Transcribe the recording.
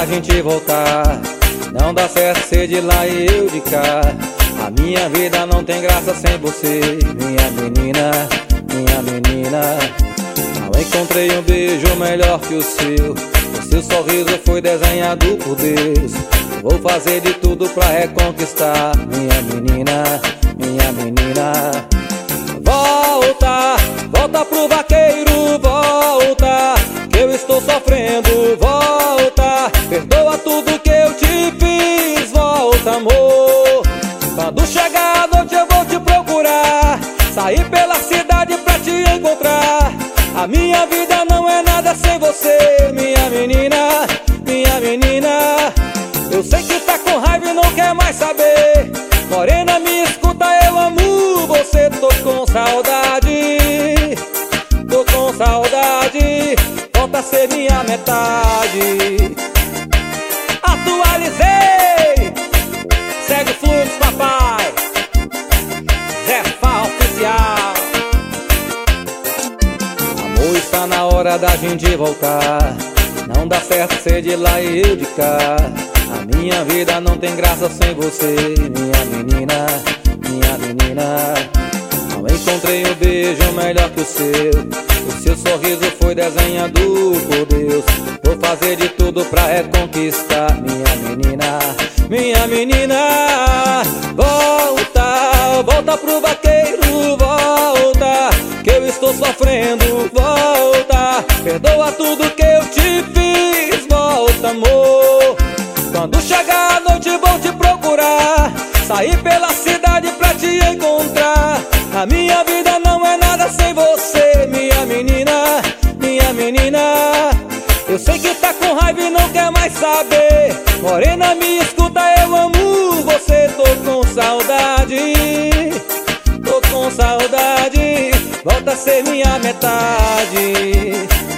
gente voltar. Não dá certo ser de lá e eu de cá. A minha vida não tem graça sem você, minha menina, minha menina. Não encontrei um beijo melhor que o seu. O seu sorriso foi desenhado por Deus. Vou fazer de tudo pra reconquistar, minha menina, minha menina. Volta, volta pro vaqueiro, volta, que eu estou sofrendo, volta. Perdoa tudo que eu te fiz, volta, amor. Quando chegar a noite eu vou te procurar, sair pela cidade pra te encontrar. A minha vida não é nada sem você, minha menina, minha menina. Eu sei que tá com raiva e não quer mais saber. Morena, me escuta, eu amo você. Tô com saudade, tô com saudade. Volta a ser minha metade. Atualizei, segue o fluxo, papai. Zé Fá Oficial. Amor, está na hora da gente voltar. Não dá certo ser de lá e eu de cá. A minha vida não tem graça sem você, minha menina, minha menina. Não encontrei um beijo melhor que o seu. O seu sorriso foi desenhado por Deus. Vou fazer de tudo pra reconquistar, minha menina, minha menina. Volta, volta pro vaqueiro, volta, que eu estou sofrendo, volta. Perdoa tudo que eu te fiz, volta, amor. Quando chegar a noite vou te procurar, sair pela cidade pra te encontrar. A minha vida não é nada sem você, minha menina, minha menina. Eu sei que tá com raiva e não quer mais saber. Morena, me escuta, eu amo você. Tô com saudade, tô com saudade. Volta a ser minha metade.